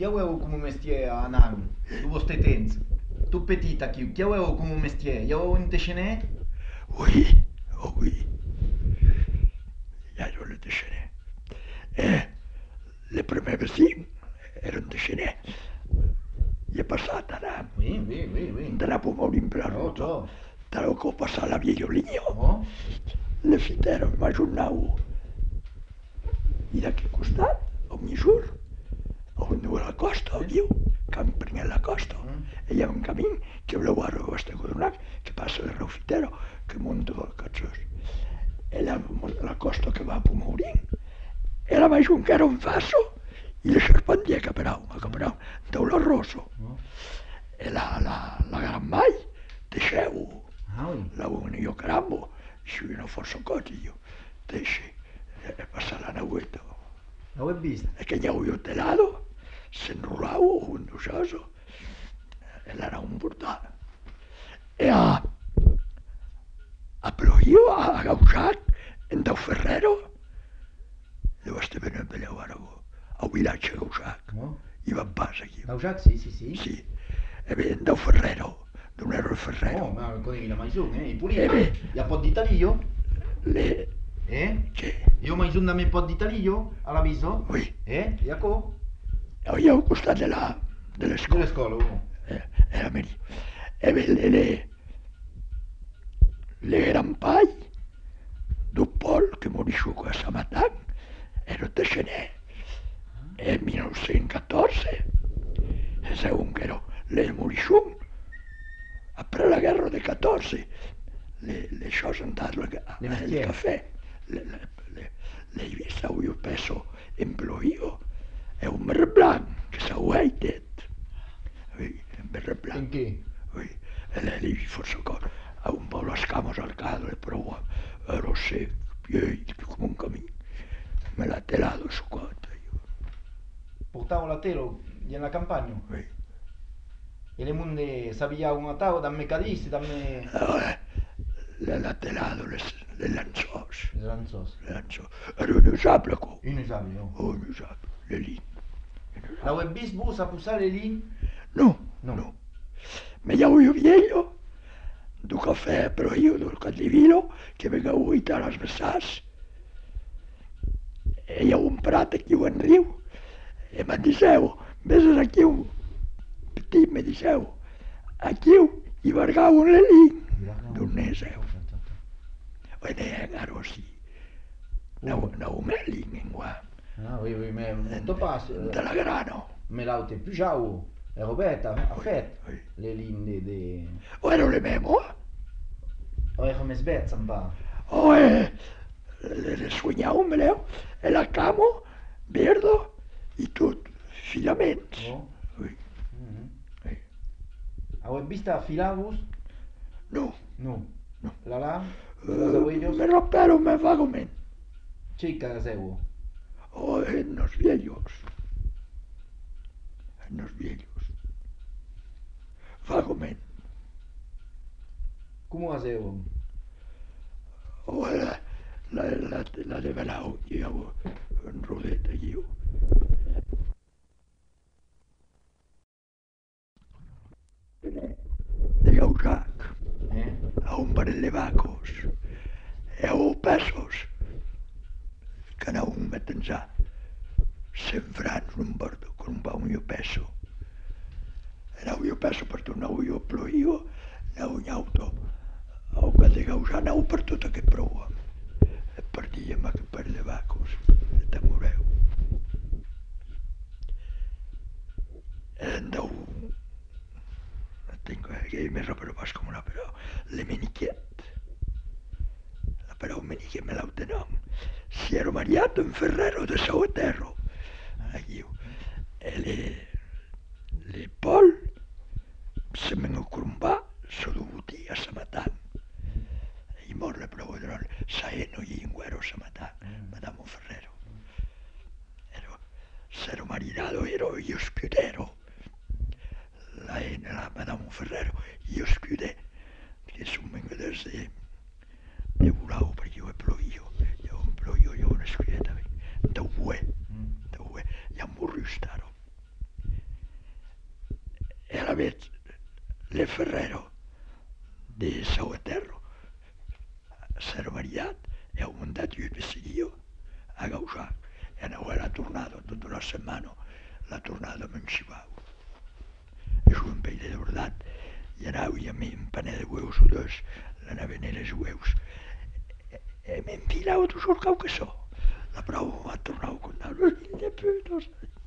chi aveva come mestiere a Nang, tu vostre tenz? Tu petita chi aveva come mestiere? Io avevo un tescenè? Oui, oh oui, ja, je le déchaîner. Le premier vecin era un déchaîner. Gli è passata da, Oui. da Pomolo in Ciao, Plaruto. ciao. Te che passava la viegliolino. Oh? Le fitero mi aggiornavo. I da che costat, ogni giorno. On la costa, io, camping alla costa. E hi ha un camí que voleu a Rogosta Codonac, que passa del Raufitero, que monta del Catzós. E la costa que va a Pomourín. E la vaig un que era un faso, i la serpentia que parau, deu l'arroso. E la gran mai, deixeu, Ah, oui. la unió carambo, si no força coti, io, deixi, passar la naueta. La web vista? E che andiamo io telato, se enrolavo, un duscioso, e l'era un portale. E però io a Gausac, en Dau Ferrero, dove ste venendo per llavare a vilatge Gausac, Oh? i van pas aquí. Gaujac, sì. Sì, e beh, en Dau Ferrero, non ero il Ferrero. Oh, ma con la maison, i E puliti. beh, Hi ha pot d'Italio? le... Che? Che? Io mai da me pot d'Italio? All'avviso? Oui, Jaco? io al costat de Delle l'escola. scuole, oh. Era meglio. E beh, le gran pai, d'un Pol que morisciuco a Samatan, ero de Xené. En 1914, e segon che ero le morisciun, après la guerra de 14, le choses andat al cafè, le stau io peso emploio, e un mer blanc que s'au aitet. Oui, un mer blanc. In che? Oui, e lei forse a un po' le scamos al cadere, però ero secco, piedi come un camino. Me l'ha telato su quanto io. Portavo la telo nella campagna. Oui. E le munde sapevano a tavola da mercatisti, da me... L'ha telato le lanzos. Le lanzos. Le lanzos. Era inusable, co. Inusabile, no? Oh, inusable. Le linee. La web bis bus a pusare lì? No, No. no. Me llamo io viejo, du caffè, però io del cadivino, che venga uita a les vessars. E hi ha un prat aquí en riu, e me'n disseu, vés aquí un petit, me disseu, aquí hi vargau un lelín, d'un neseu. Vede, caro, sì. No melin in qua. Ah, oui, mais molto passo. Della grano. Me l'aute più ciao. E Roberta, a fet. Oui. Le linee de... O ero le memo, O e come svezza un po'. o le sognau me leu, e la camo, verdo, i tot, filaments. Oh. Oui. Oui. A web vista filavus? No, No. no. La lam? Los abuelos? Me rompero me vagamente. Chica seu. O en los viejos. En los viejos. Vagamente. Come seu? O la de Belau, io, en rodeta, io. De Gausac, a un parell de vacos, e a pesos, que anau un metenzà, 100 francs un bordo, con un pau io peso. Anau io peso per tornar io a ploio, anau in auto, au que de Gausac, anau per tot aquest prou. E perdíem aquest parell de vacos, te moreu. Andau, tinc que més però pas com una però, le meniquet. La però meniquet me l'autenom. Si ero mariato in Ferrero de Sauterro. Aquí. E le Pol se me n'occumpà, so dovuti a Samatan. I mor le però vedran, saeno i inguero Samatan, Madame Ferrero. S'ero marinato, ero io schiudero. La Madame Ferrero, io schiude, che sono venuto de volau perché io un ploio, io una schiudeta, da ue, io morri staro. era veig le Ferrero de Sau Eterno, s'era mariat e ha muntat io decidio a causar. E anava l'ha tornado tota una setmana, l'ha tornado a Manxibau. És un pell de verdad. I anava i a mi un paner de huevos o dos, l'anaven els huevos. M'empilava toujours que so. La prova m'ha tornat a contar los fills de putos.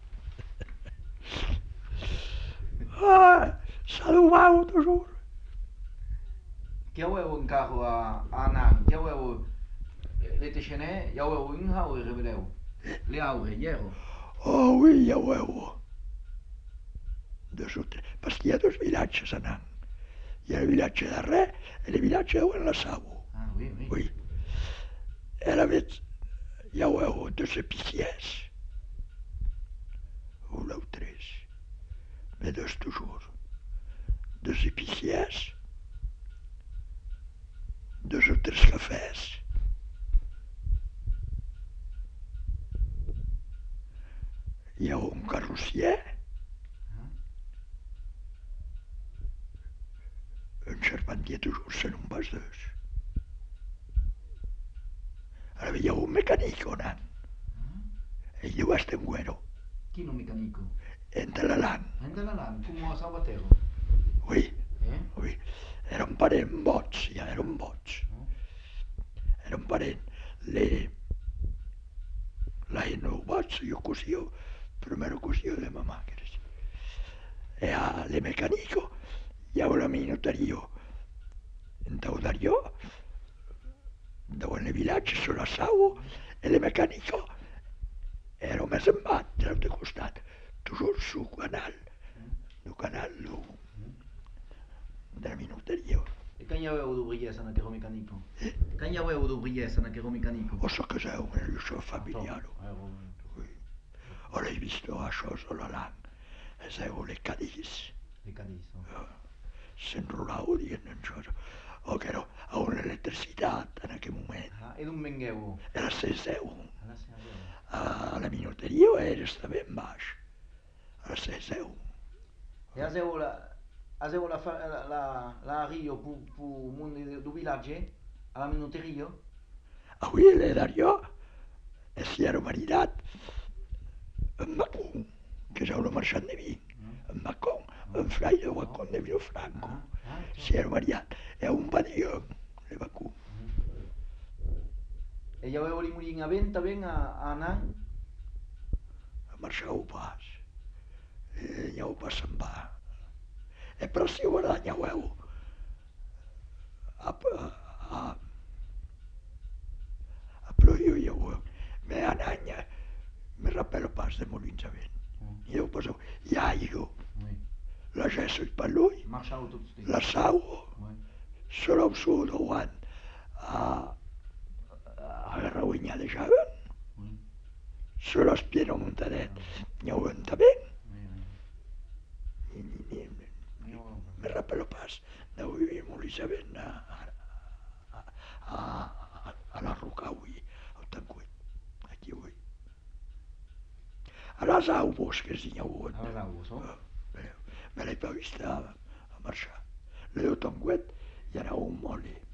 Saludava toujours. Che avevo in carro a Anang, che avevo le Teixené, io avevo un aure reveleu. Le aure, iero. Oh oui, ja huevo. Dos o tres. Parce qu'il y a dos villages a Anang. Il y a le village d'Arré et le village de la Sabo. Ah, oui, oui. Oui. Elle avait, ja huevo, dos épiciers. Ou là ou tres. Mais dos toujours. Dos épiciers. Dos o tres cafès. Hi ha un carrossier, un charpentier toujours, se non pas dos. Ara hi ha un mecànic anant. Ell diu hasta en güero, Chi non mecanico? entre l'Alan. Andala là, come a Salvatero. Oui, Eh? oui. Era un parent boig, ja era un boig. Era un parent. L'any no boig, io cosio, primero cosio de mamà. E a le mecanico, ja ho la minotario. In Taudario, davanti al villaggio sulla Sau, e le mecanico ero més en bat, de l'altre costat, toujours su canal, della minotario. E quand il y avait d'ouvriers, ça n'a qu'à mécanico. Quand il y avait d'ouvriers, ça n'a qu'à mécanico. O so che sei un riuscito familiare. Oui. Ho l'hai visto a cosa la lang, e sei le cadis. Le Cadiz. S'enrolava dient en cosa. O che ero a un'elettricità in aquell moment. Ah, e non vengueu. Era 6 euros. Alla sera. A la minoteria era stava in baix. Era 6 euros. E azeu la rio pu mundi do village, alla minuterio? Avui le Dario, e si era maridat, en Macon, que és una marxant de vi, en Macon, en Frai de Wacon de Vilafranco. Si era mariat, e un padió, le Macon. E io avevo li a venta ben a Anang. A marxar ho pas. Ja ho pas se'n va. E però si guadagnaveu a però io me ananya mi rappello pas de Molins a vent. Io poso iaio, la gesso il palloi, Marciavo tutto sti. la sau, solo su davant a la rauigna de Javen, solo spieno montadet, ne ho venta ben. Me rappello pas de vivir Molins a vent a la Roca avui, al Tancuet, aquí avui. A les aigües que si n'hi ha hagut. A les aigües, no? Me l'he pas vist a marxar. Le Tancuet hi anava un moli.